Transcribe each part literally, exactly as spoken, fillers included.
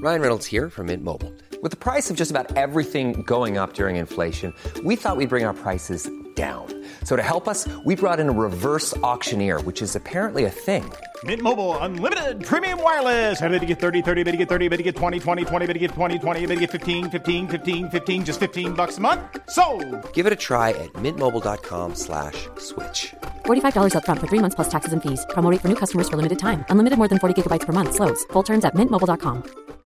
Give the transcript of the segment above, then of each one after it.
Ryan Reynolds here from Mint Mobile. With the price of just about everything going up during inflation, we thought we'd bring our prices down. So to help us, we brought in a reverse auctioneer, which is apparently a thing. Mint Mobile Unlimited Premium Wireless. How to get thirty, thirty, how to get thirty, how to get twenty, twenty, twenty, how to get twenty, twenty, how to get fifteen, fifteen, fifteen, fifteen, just fifteen bucks a month? Sold! Give it a try at mintmobile.com slash switch. forty-five dollars up front for three months plus taxes and fees. Promo rate for new customers for limited time. Unlimited more than forty gigabytes per month. Slows full terms at mint mobile dot com.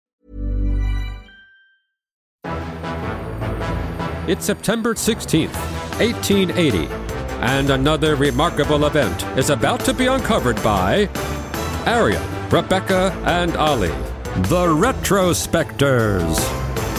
It's September sixteenth, eighteen eighty, and another remarkable event is about to be uncovered by Ariel, Rebecca, and Ali, the Retrospectors.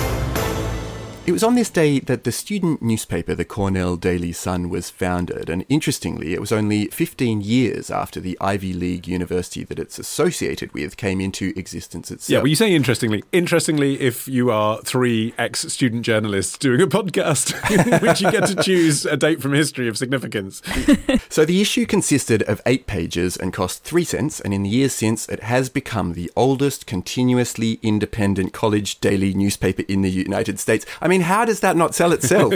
It was on this day that the student newspaper, the Cornell Daily Sun, was founded, and interestingly, it was only fifteen years after the Ivy League university that it's associated with came into existence itself. Yeah, well, you say interestingly. Interestingly, if you are three ex-student journalists doing a podcast in which you get to choose a date from history of significance. So the issue consisted of eight pages and cost three cents, and in the years since, it has become the oldest continuously independent college daily newspaper in the United States. I mean, how does that not sell itself?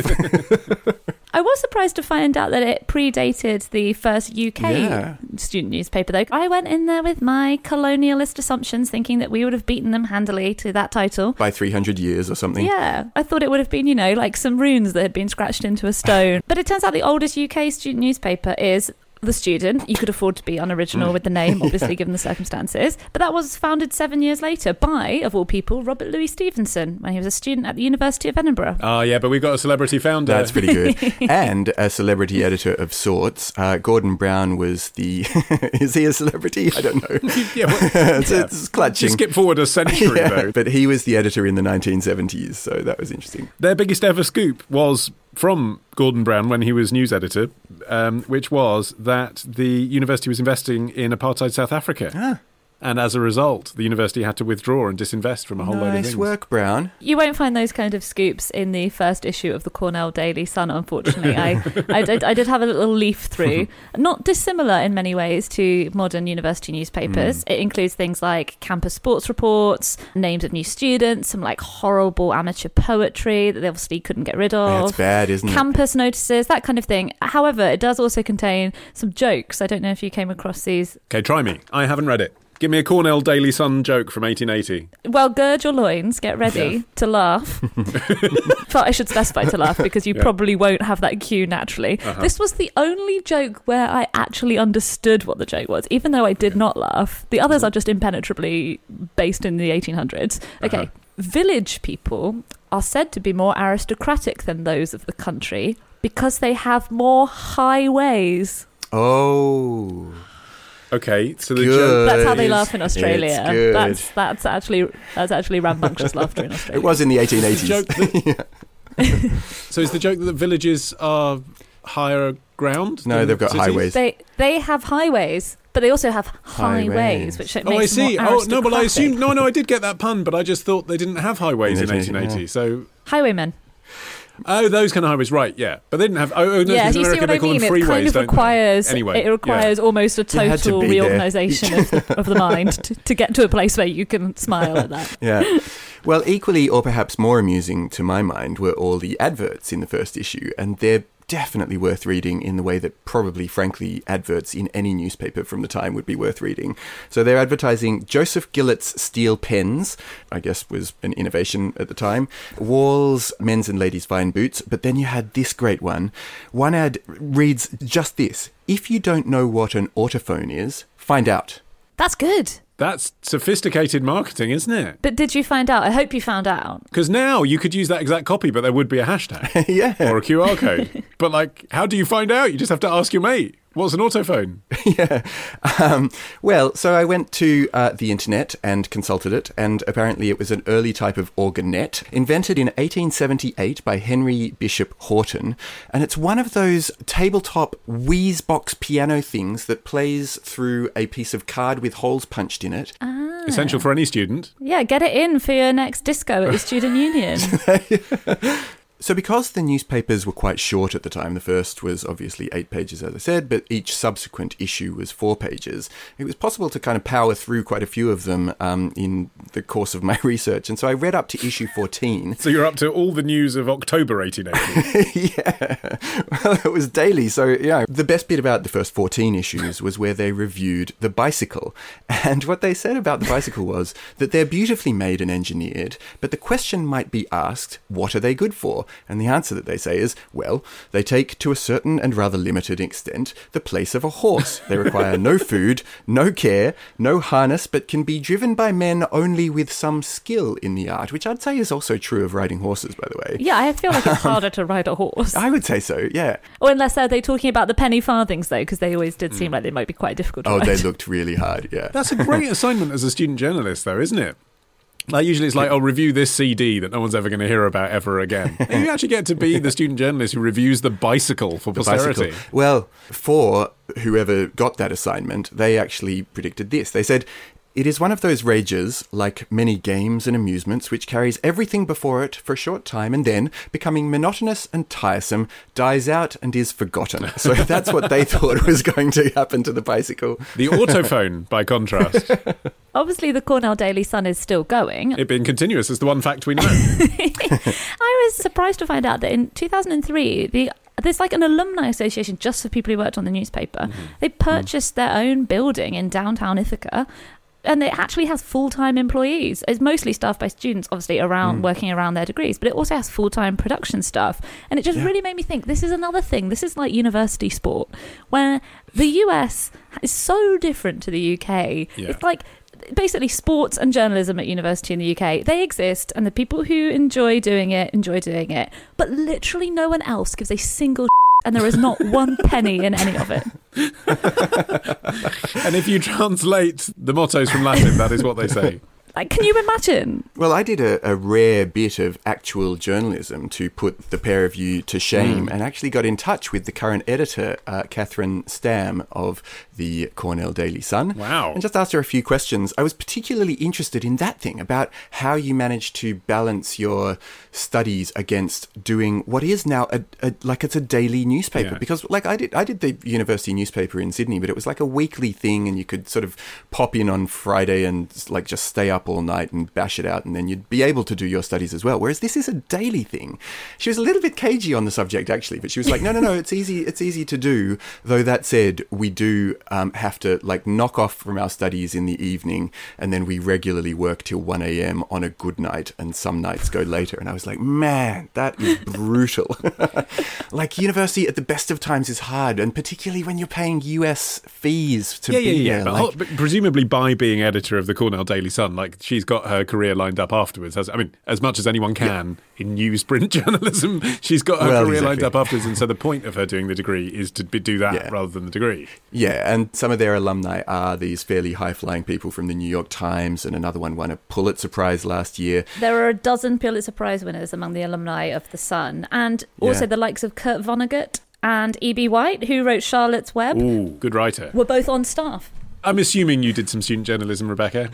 I was surprised to find out that it predated the first U K Yeah. student newspaper, though. I went in there with my colonialist assumptions, thinking that we would have beaten them handily to that title. By three hundred years or something. Yeah, I thought it would have been, you know, like some runes that had been scratched into a stone. But it turns out the oldest U K student newspaper is The Student. You could afford to be unoriginal with the name, obviously, given the circumstances. But that was founded seven years later by, of all people, Robert Louis Stevenson, when he was a student at the University of Edinburgh. Oh, yeah, but we've got a celebrity founder. That's pretty good. And a celebrity editor of sorts. Uh, Gordon Brown was the... Is he a celebrity? I don't know. yeah, well, it's, yeah. it's clutching. You skip forward a century, Yeah, though. but he was the editor in the nineteen seventies, so that was interesting. Their biggest ever scoop was from Gordon Brown when he was news editor, um, which was that the university was investing in apartheid South Africa. Ah. And as a result, the university had to withdraw and disinvest from a whole load of Nice things. work, Brown. You won't find those kind of scoops in the first issue of the Cornell Daily Sun, unfortunately. I, I, did, I did have a little leaf through. Not dissimilar in many ways to modern university newspapers. Mm. It includes things like campus sports reports, names of new students, some like horrible amateur poetry that they obviously couldn't get rid of. That's bad, isn't it? Campus notices, that kind of thing. However, it does also contain some jokes. I don't know if you came across these. Okay, try me. I haven't read it. Give me a Cornell Daily Sun joke from eighteen eighty. Well, gird your loins, get ready Yeah. to laugh. But I should specify to laugh because you Yeah. probably won't have that cue naturally. Uh-huh. This was the only joke where I actually understood what the joke was, even though I did not laugh. The others are just impenetrably based in the eighteen hundreds. Okay, Uh-huh. Village people are said to be more aristocratic than those of the country because they have more highways. Oh... Okay, so the Good. joke... That's how they laugh in Australia. It's good. That's that's actually that's actually rambunctious laughter in Australia. It was in the eighteen eighties. The joke that- So is the joke that villages are higher ground? No, than they've got cities? highways. They they have highways, but they also have highways, Highways. which it Oh, I makes see. more Oh, no, but I aristocratic. assumed... No, no, I did get that pun, but I just thought they didn't have highways in In eighteen eighty. yeah. So... Highwaymen. Oh, those kind of highways, right, yeah. But they didn't have... Oh, oh no, Yeah, because do you see America, what they I call mean? them It freeways, kind of don't requires they? Anyway, it requires almost a You had to total be there. reorganisation of, the, of the mind to, to get to a place where you can smile at that. Yeah. Well, equally or perhaps more amusing to my mind were all the adverts in the first issue, and they're definitely worth reading in the way that probably, frankly, adverts in any newspaper from the time would be worth reading. So they're advertising Joseph Gillett's steel pens, I guess was an innovation at the time, Wall's men's and ladies' fine boots, but then you had this great one. One ad reads just this: if you don't know what an autophone is, find out. That's good. That's sophisticated marketing, isn't it? But did you find out? I hope you found out. Because now you could use that exact copy, but there would be a hashtag. Yeah. Or a Q R code. But, like, how do you find out? You just have to ask your mate. What's an autophone? Yeah. Um, well, so I went to uh, the internet and consulted it, and apparently it was an early type of organette, invented in eighteen seventy-eight by Henry Bishop Horton, and it's one of those tabletop Wheezebox piano things that plays through a piece of card with holes punched in it. Ah. Essential for any student. Yeah, get it in for your next disco at the student union. So because the newspapers were quite short at the time, the first was obviously eight pages, as I said, but each subsequent issue was four pages, it was possible to kind of power through quite a few of them um, in the course of my research. And so I read up to issue fourteen. So you're up to all the news of October eighteen eighty. Yeah. Well, it was daily. So, you know, the best bit about the first fourteen issues was where they reviewed the bicycle. And what they said about the bicycle was that they're beautifully made and engineered, but the question might be asked, what are they good for? And the answer that they say is, well, they take to a certain and rather limited extent the place of a horse. They require no food, no care, no harness, but can be driven by men only with some skill in the art, which I'd say is also true of riding horses, by the way. Yeah, I feel like it's harder to ride a horse. I would say so, yeah. Or unless are they talking about the penny farthings, though, because they always did seem like they might be quite difficult to Oh, ride. they looked really hard, yeah. That's a great assignment as a student journalist, though, isn't it? Like, usually it's like, I'll review this C D that no one's ever going to hear about ever again. And you actually get to be the student journalist who reviews the bicycle for The posterity. bicycle. Well, for whoever got that assignment, they actually predicted this. They said, it is one of those rages, like many games and amusements, which carries everything before it for a short time and then, becoming monotonous and tiresome, dies out and is forgotten. So that's what they thought was going to happen to the bicycle. The autophone, by contrast. Obviously, the Cornell Daily Sun is still going. It being continuous is the one fact we know. I was surprised to find out that in two thousand three, the there's like an alumni association just for people who worked on the newspaper. Mm-hmm. They purchased mm. their own building in downtown Ithaca. And it actually has full-time employees. It's mostly staffed by students, obviously, around mm. working around their degrees. But it also has full-time production staff. And it just yeah. really made me think, this is another thing. This is like university sport, where the U S is so different to the U K. Yeah. It's like basically sports and journalism at university in the U K. They exist, and the people who enjoy doing it, enjoy doing it. But literally no one else gives a single and there is not one penny in any of it. And if you translate the mottos from Latin, that is what they say. Like, can you imagine? Well, I did a, a rare bit of actual journalism to put the pair of you to shame mm. and actually got in touch with the current editor, uh, Catherine Stam of the Cornell Daily Sun. Wow. And just asked her a few questions. I was particularly interested in that thing about how you managed to balance your studies against doing what is now a, a like it's a daily newspaper. Yeah. Because like I did, I did the university newspaper in Sydney, but it was like a weekly thing, and you could sort of pop in on Friday and like just stay up all night and bash it out, and then you'd be able to do your studies as well. Whereas this is a daily thing. She was a little bit cagey on the subject, actually, but she was like, no, no, no, it's easy, it's easy to do. Though that said, we do um, have to like knock off from our studies in the evening, and then we regularly work till one a.m. on a good night, and some nights go later. And I was like, man, that is brutal. Like, university at the best of times is hard, and particularly when you're paying U S fees to yeah, be yeah, yeah. there. But, like, but presumably by being editor of the Cornell Daily Sun, like, she's got her career lined up afterwards. As, I mean, as much as anyone can yeah. in newsprint journalism, she's got her well, career exactly. lined up afterwards. And so the point of her doing the degree is to be, do that yeah. rather than the degree. Yeah, and some of their alumni are these fairly high-flying people from the New York Times, and another one won a Pulitzer Prize last year. There are a dozen Pulitzer Prize winners among the alumni of The Sun, and also yeah. the likes of Kurt Vonnegut and E B White, who wrote Charlotte's Web. Ooh, good writer. Were both on staff. I'm assuming you did some student journalism, Rebecca.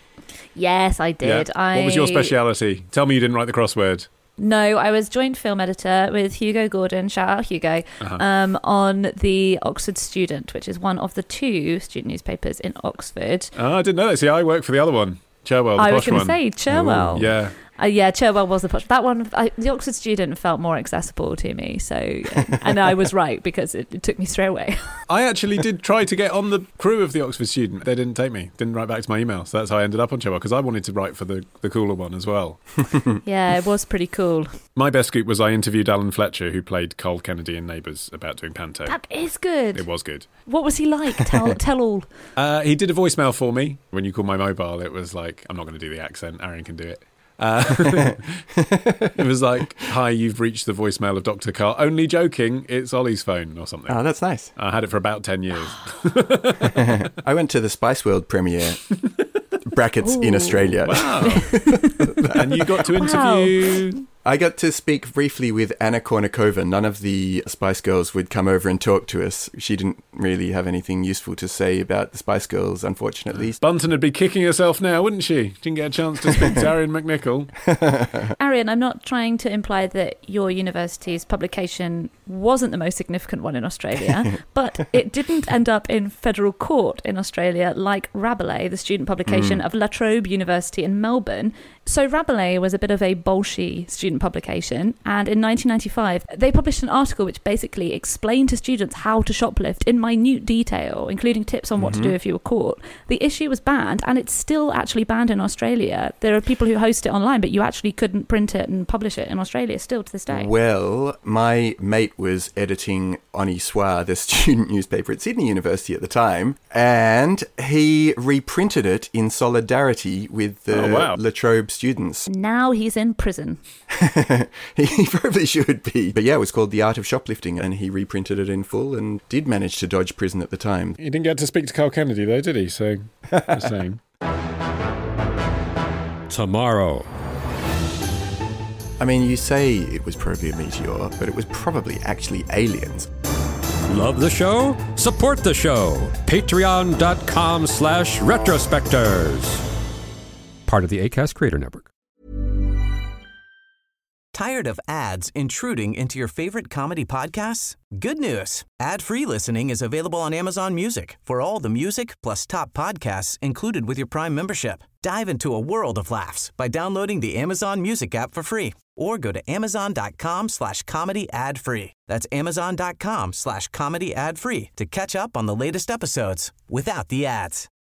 Yes, I did. Yeah. I... What was your speciality? Tell me you didn't write the crossword. No, I was joint film editor with Hugo Gordon, shout out Hugo, uh-huh. um, on the Oxford Student, which is one of the two student newspapers in Oxford. Oh, I didn't know that. See, I work for the other one, Cherwell, the I posh was going to one. say Cherwell. Ooh, yeah. Uh, yeah, Cherwell was the posh. That one, I, the Oxford Student felt more accessible to me. So, and I was right because it, it took me straight away. I actually did try to get on the crew of the Oxford Student. They didn't take me. Didn't write back to my email. So that's how I ended up on Cherwell, because I wanted to write for the, the cooler one as well. Yeah, it was pretty cool. My best scoop was I interviewed Alan Fletcher, who played Cole Kennedy in Neighbours, about doing Panto. That is good. It was good. What was he like? Tell, tell all. Uh, he did a voicemail for me. When you called my mobile, it was like, I'm not going to do the accent. Aaron can do it. Uh, it was like, hi, you've reached the voicemail of Doctor Carl. Only joking, it's Ollie's phone or something. Oh, that's nice. I had it for about ten years. I went to the Spice World premiere, brackets, Ooh, in Australia. Wow. And you got to interview... Wow. I got to speak briefly with Anna Kournikova. None of the Spice Girls would come over and talk to us. She didn't really have anything useful to say about the Spice Girls, unfortunately. Bunton would be kicking herself now, wouldn't she? Didn't get a chance to speak to Arian McNichol. Arian, I'm not trying to imply that your university's publication wasn't the most significant one in Australia, but it didn't end up in federal court in Australia like Rabelais, the student publication mm. of La Trobe University in Melbourne. So Rabelais was a bit of a bolshy student publication, and in nineteen ninety-five they published an article which basically explained to students how to shoplift in minute detail, including tips on what mm-hmm. to do if you were caught. The issue was banned, and it's still actually banned in Australia. There are people who host it online, but you actually couldn't print it and publish it in Australia still to this day. Well, my mate was editing Honi Soit, the student newspaper at Sydney University at the time, and he reprinted it in solidarity with the oh, wow. La Trobe students. Now he's in prison. He probably should be. But yeah, it was called The Art of Shoplifting, and he reprinted it in full and did manage to dodge prison at the time. He didn't get to speak to Carl Kennedy though, did he? So, just saying. Tomorrow. I mean, you say it was probably a meteor, but it was probably actually aliens. Love the show? Support the show. Patreon.com slash retrospectors. Part of the Acast Creator Network. Tired of ads intruding into your favorite comedy podcasts? Good news. Ad-free listening is available on Amazon Music for all the music plus top podcasts included with your Prime membership. Dive into a world of laughs by downloading the Amazon Music app for free or go to amazon.com slash comedy ad free. That's amazon.com slash comedy ad free to catch up on the latest episodes without the ads.